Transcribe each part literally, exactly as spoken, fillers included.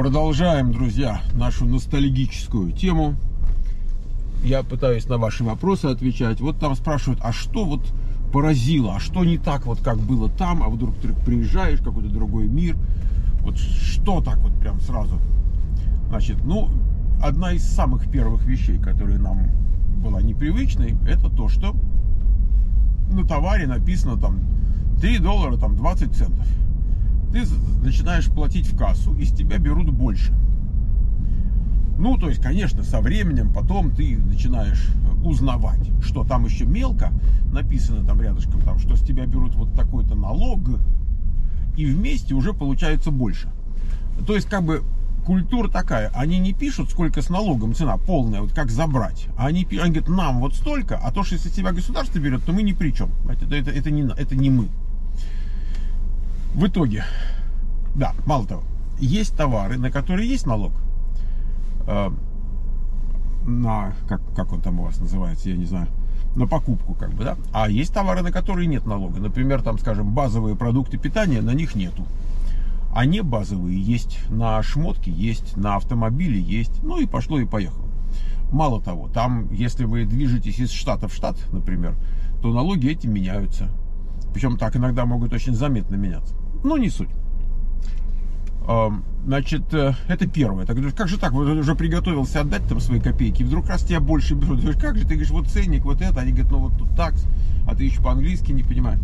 Продолжаем, друзья, нашу ностальгическую тему. Я пытаюсь на ваши вопросы отвечать. Вот там спрашивают, а что вот поразило, а что не так, вот как было там, а вдруг ты приезжаешь в какой-то другой мир. Вот что так вот прям сразу? Значит, ну, одна из самых первых вещей, которая нам была непривычной, это то, что на товаре написано там три доллара, там двадцать центов. Ты начинаешь платить в кассу, и с тебя берут больше. Ну, то есть, конечно, со временем потом ты начинаешь узнавать, что там еще мелко написано там рядышком, там, что с тебя берут вот такой-то налог, и вместе уже получается больше. То есть, как бы, культура такая, они не пишут, сколько с налогом цена полная, вот как забрать. А они, они говорят, нам вот столько, а то, что если тебя государство берет, то мы ни при чем. Это, это, это, не, это не мы. В итоге, да, мало того, есть товары, на которые есть налог. Э, на, как, как он там у вас называется, я не знаю, на покупку, как бы, да. А есть товары, на которые нет налога. Например, там, скажем, базовые продукты питания, на них нету. А не базовые есть, на шмотки есть, на автомобили есть. Ну и пошло и поехало. Мало того, там, если вы движетесь из штата в штат, например, то налоги эти меняются. Причем так иногда могут очень заметно меняться. Ну, не суть. Значит, это первое. Так, как же так? Вот уже приготовился отдать там свои копейки, и вдруг раз тебя больше берут. Говоришь, как же? Ты говоришь, вот ценник, вот это. Они говорят, ну вот тут такс, а ты еще по-английски не понимаешь.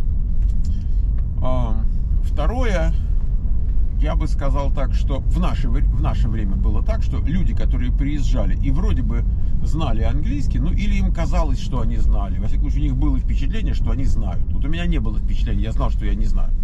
Второе, я бы сказал так, что в наше, в наше время было так, что люди, которые приезжали и вроде бы знали английский, ну или им казалось, что они знали. Во всяком случае, у них было впечатление, что они знают. Вот у меня не было впечатления, я знал, что я не знаю.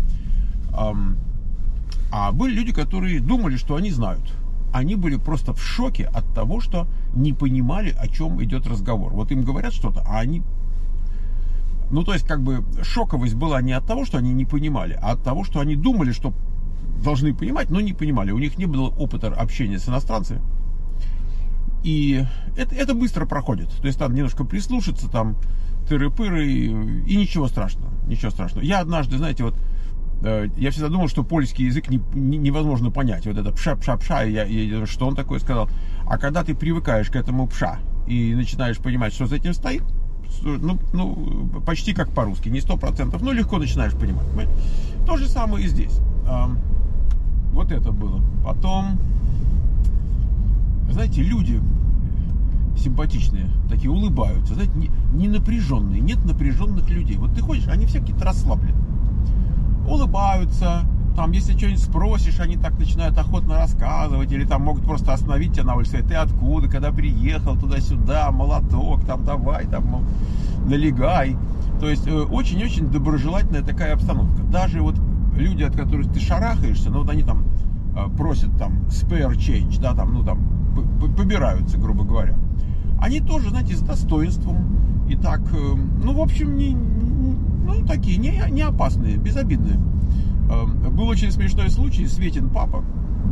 А были люди, которые думали, что они знают. Они были просто в шоке от того, что не понимали, о чем идет разговор. Вот им говорят что-то, а они... Ну, то есть, как бы, шоковость была не от того, что они не понимали, а от того, что они думали, что должны понимать, но не понимали. У них не было опыта общения с иностранцами. И это, это быстро проходит. То есть, там немножко прислушаться, там, тыры-пыры, и, и ничего страшного. Ничего страшного. Я однажды, знаете, вот, я всегда думал, что польский язык не, не, невозможно понять. Вот это пша-пша-пша, я, я, что он такое сказал. А когда ты привыкаешь к этому пша и начинаешь понимать, что за этим стоит, ну, ну почти как по-русски, не сто процентов, но легко начинаешь понимать. То же самое и здесь. Вот это было. Потом, знаете, люди симпатичные, такие улыбаются, знаете, не, не напряженные, нет напряженных людей. Вот ты ходишь, они все какие-то расслабленные. Улыбаются, там, если что-нибудь спросишь, они так начинают охотно рассказывать, или там могут просто остановить тебя на улице, сказать, ты откуда, когда приехал, туда-сюда, молоток, там, давай, там, мол, налегай. То есть, очень-очень доброжелательная такая обстановка. Даже вот люди, от которых ты шарахаешься, ну, вот они там просят, там, spare change, да, там, ну, там, побираются, грубо говоря. Они тоже, знаете, с достоинством, и так, ну, в общем, не... Ну, такие, не, не опасные, безобидные. Был очень смешной случай, Светин папа.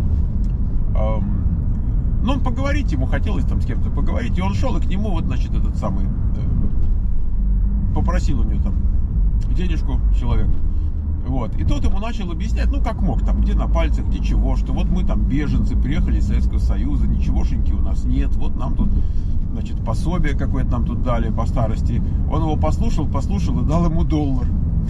Ну, он поговорить, ему хотелось там с кем-то поговорить. И он шел, и к нему вот, значит, этот самый... Попросил у него там денежку человек. Вот. И тот ему начал объяснять, ну, как мог, там, где на пальцах, где чего, что вот мы там беженцы, приехали из Советского Союза, ничегошеньки у нас нет, вот нам тут... Значит, пособие какое-то нам тут дали по старости. Он его послушал, послушал и дал ему доллар.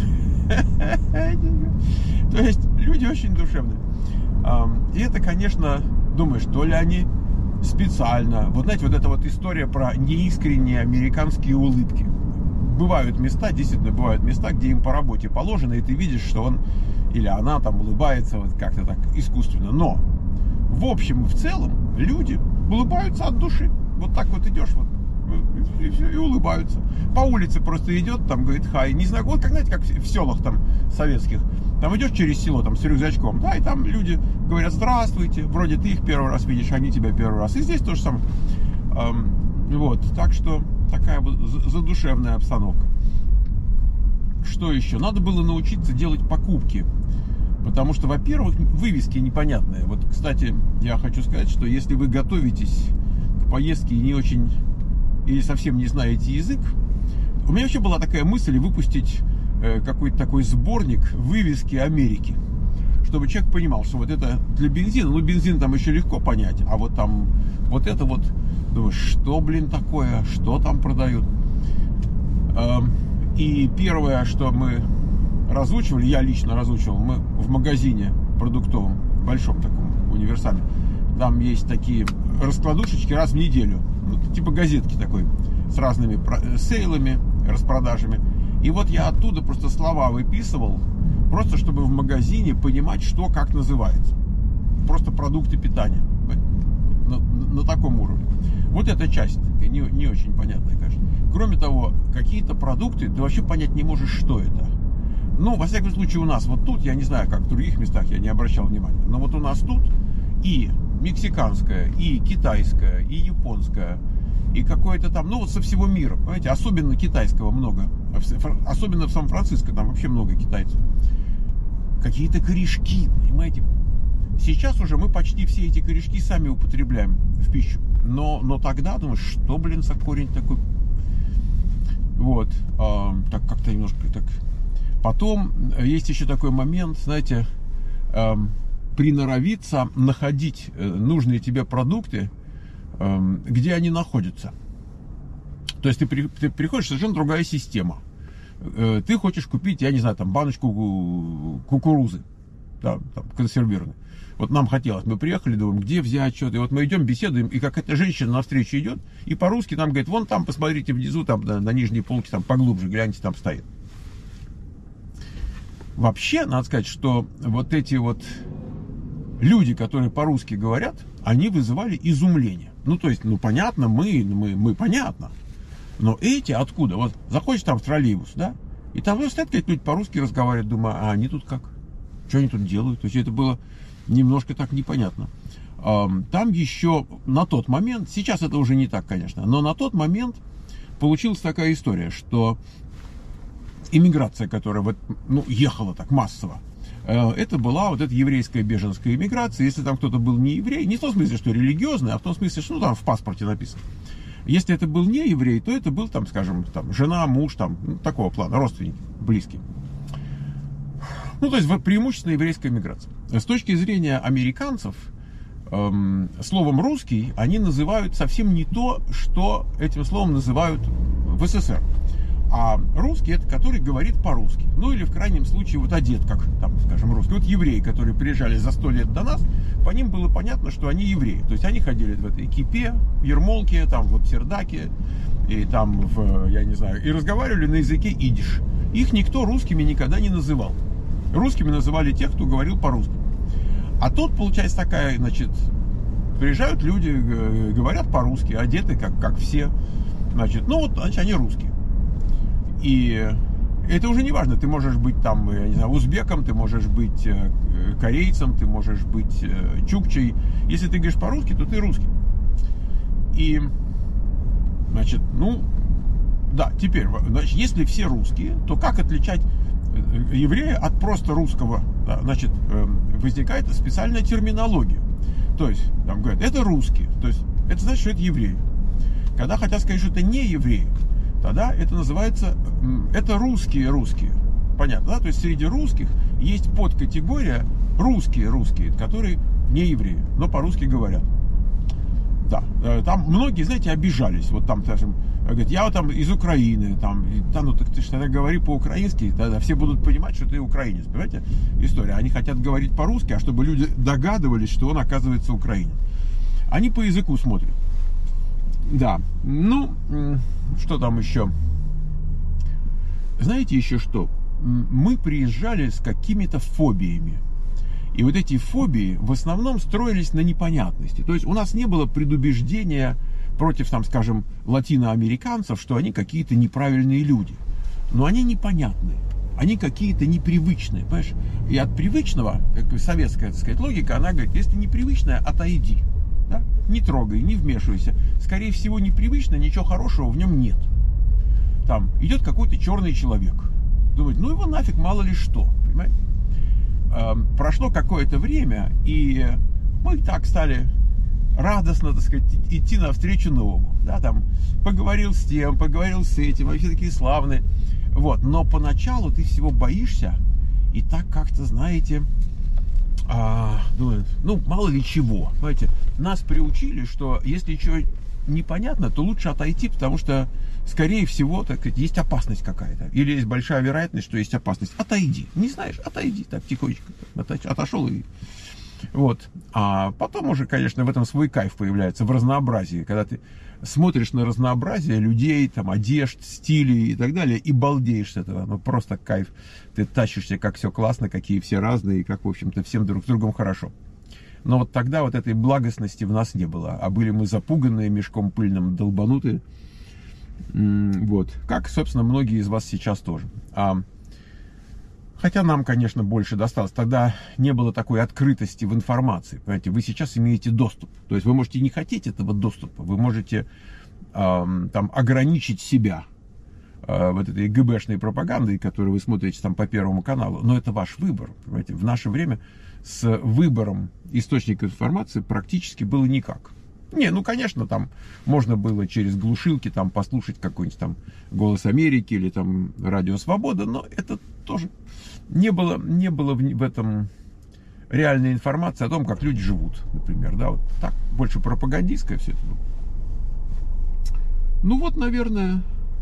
То есть люди очень душевные. И это, конечно, думаешь, то ли они специально. Вот знаете, вот эта вот история про неискренние американские улыбки. Бывают места, действительно бывают места, где им по работе положено, и ты видишь, что он или она там улыбается вот как-то так искусственно. Но в общем и в целом люди улыбаются от души. Вот так вот идешь, вот, и, все, и улыбаются. По улице просто идет, там, говорит, хай. Не знаю, вот как, знаете, как в селах там советских. Там идешь через село, там, с рюкзачком, да, и там люди говорят, здравствуйте. Вроде ты их первый раз видишь, они тебя первый раз. И здесь то же самое. Эм, вот, так что такая вот задушевная обстановка. Что еще? Надо было научиться делать покупки. Потому что, во-первых, вывески непонятные. Вот, кстати, я хочу сказать, что если вы готовитесь поездки и не очень или совсем не знаете язык, у меня вообще была такая мысль выпустить э, какой-то такой сборник вывески Америки, чтобы человек понимал, что вот это для бензина, ну бензин там еще легко понять, а вот там, вот это вот, думаешь, что, блин, такое, что там продают. И первое, что мы разучивали, я лично разучивал, мы в магазине продуктовом, большом таком, универсальном, там есть такие раскладушечки раз в неделю, ну, типа газетки такой, с разными сейлами, распродажами. И вот я оттуда просто слова выписывал, просто чтобы в магазине понимать, что как называется. Просто продукты питания. На, на таком уровне. Вот эта часть не, не очень понятная, конечно. Кроме того, какие-то продукты ты вообще понять не можешь, что это. Ну, во всяком случае, у нас вот тут, я не знаю, как в других местах, я не обращал внимания, но вот у нас тут и мексиканское, и китайское, и японское, и какое-то там, ну вот со всего мира, понимаете, особенно китайского много, особенно в Сан-Франциско, там вообще много китайцев. Какие-то корешки, понимаете. Сейчас уже мы почти все эти корешки сами употребляем в пищу, но, но тогда, думаешь, что, блин, за корень такой. Вот, э, так как-то немножко так. Потом есть еще такой момент, знаете, э, приноровиться находить нужные тебе продукты, где они находятся. То есть ты, при, ты приходишь, совершенно другая система. Ты хочешь купить, я не знаю, там баночку кукурузы, да, там, консервированной. Вот нам хотелось, мы приехали, думаем, где взять что-то. И вот мы идем, беседуем, и какая-то женщина навстречу идет, и по-русски нам говорит, вон там, посмотрите внизу, там на, на нижней полке, там поглубже, гляньте, там стоит. Вообще, надо сказать, что вот эти вот люди, которые по-русски говорят, они вызывали изумление. Ну, то есть, ну, понятно, мы, мы, мы понятно. Но эти откуда? Вот заходишь там в троллейбус, да? И там ну, стоят какие-то люди по-русски разговаривают, думаю, а они тут как? Что они тут делают? То есть, это было немножко так непонятно. Там еще на тот момент, сейчас это уже не так, конечно, но на тот момент получилась такая история, что иммиграция, которая вот, ну, ехала так массово, это была вот эта еврейская беженская иммиграция. Если там кто-то был не еврей, не в том смысле, что религиозный, а в том смысле, что ну, там в паспорте написано. Если это был не еврей, то это был, там, скажем, там, жена, муж, там, ну, такого плана, родственники, близкие. Ну, то есть преимущественно еврейская иммиграция. С точки зрения американцев, эм, словом «русский» они называют совсем не то, что этим словом называют в СССР. А русский — это который говорит по-русски. Ну или в крайнем случае вот одет, как там, скажем, русский. Вот евреи, которые приезжали за сто лет до нас, по ним было понятно, что они евреи. То есть они ходили в этой кипе, в ермолке, там в абсердаке, и там в, я не знаю, и разговаривали на языке идиш. Их никто русскими никогда не называл. Русскими называли тех, кто говорил по-русски. А тут получается такая, значит, приезжают люди, говорят по-русски, одеты как, как все. Значит, ну вот, значит, они русские. И это уже не важно, ты можешь быть там, я не знаю, узбеком, ты можешь быть корейцем, ты можешь быть чукчей. Если ты говоришь по-русски, то ты русский. И, значит, ну, да, теперь, значит, если все русские, то как отличать еврея от просто русского? Да, значит, возникает специальная терминология. То есть, там говорят, это русские, то есть, это значит, что это евреи. Когда хотят сказать, что это не евреи, тогда это называется, это русские русские. Понятно, да? То есть среди русских есть подкатегория русские русские, которые не евреи, но по-русски говорят. Да, там многие, знаете, обижались. Вот там, скажем, говорят, я вот там из Украины, там, да, ну так ты же тогда говори по-украински, тогда все будут понимать, что ты украинец, понимаете? История. Они хотят говорить по-русски, а чтобы люди догадывались, что он, оказывается, украинец. Они по языку смотрят. Да, ну, что там еще? Знаете еще что? Мы приезжали с какими-то фобиями. И вот эти фобии в основном строились на непонятности. То есть у нас не было предубеждения против, там, скажем, латиноамериканцев, что они какие-то неправильные люди. Но они непонятные. Они какие-то непривычные. Понимаешь? И от привычного, как советская, так сказать, логика, она говорит, если непривычное, отойди. Да? Не трогай, не вмешивайся. Скорее всего, непривычно, ничего хорошего в нем нет. Там идет какой-то черный человек. Думает, ну его нафиг, мало ли что. Понимаете? Эм, прошло какое-то время, и мы так стали радостно, так сказать, идти навстречу новому. Да, там поговорил с тем, поговорил с этим, они все такие славные. Вот. Но поначалу ты всего боишься, и так как-то, знаете, а, думают, ну, мало ли чего, понимаете, нас приучили, что если что непонятно, то лучше отойти, потому что, скорее всего, так сказать, есть опасность какая-то, или есть большая вероятность, что есть опасность. Отойди, не знаешь, отойди, так, тихонечко, отошел и... Вот, а потом уже, конечно, в этом свой кайф появляется, в разнообразии, когда ты смотришь на разнообразие людей, там, одежд, стилей и так далее, и балдеешь с этого, ну, просто кайф, ты тащишься, как все классно, какие все разные, и как, в общем-то, всем друг с другом хорошо. Но вот тогда вот этой благостности в нас не было, а были мы запуганные, мешком пыльным долбанутые, вот, как, собственно, многие из вас сейчас тоже. А, хотя нам, конечно, больше досталось, тогда не было такой открытости в информации, понимаете, вы сейчас имеете доступ, то есть вы можете не хотеть этого доступа, вы можете э, там ограничить себя э, вот этой ГБшной пропагандой, которую вы смотрите там по Первому каналу, но это ваш выбор, понимаете, в наше время с выбором источников информации практически было никак. Не, ну, конечно, там можно было через глушилки там послушать какой-нибудь там «Голос Америки» или там «Радио Свобода», но это тоже не было, не было в, в этом реальной информации о том, как люди живут, например, да, вот так, больше пропагандистское все это было. Ну, вот, наверное,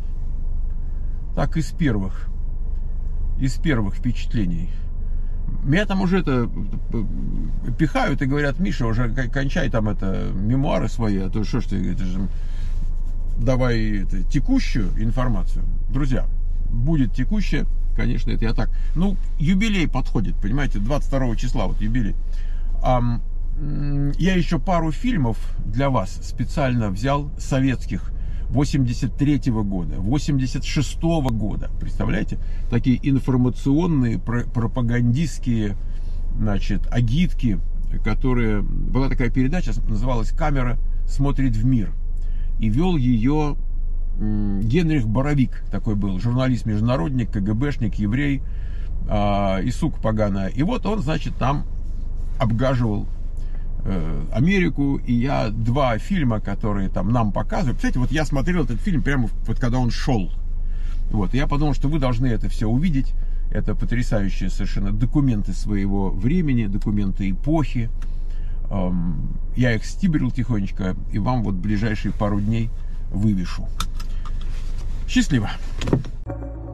так из первых, из первых впечатлений. Меня там уже это пихают и говорят: Миша, уже кончай там это мемуары свои, а то что ж ты, это же давай это, текущую информацию. Друзья, будет текущая, конечно, это я так. Ну, юбилей подходит, понимаете, двадцать второго числа, вот юбилей. А, я еще пару фильмов для вас специально взял советских, восемьдесят третьего года, восемьдесят шестого года, представляете, такие информационные, пропагандистские, значит, агитки, которые, была такая передача, называлась «Камера смотрит в мир», и вел ее Генрих Боровик, такой был, журналист-международник, КГБшник, еврей, э, и сука поганая, и вот он, значит, там обгаживал Америку, и я два фильма, которые там нам показывают. Кстати, вот я смотрел этот фильм прямо вот когда он шел. Вот, и я подумал, что вы должны это все увидеть. Это потрясающие совершенно документы своего времени, документы эпохи. Я их стибрил тихонечко, и вам вот в ближайшие пару дней вывешу. Счастливо!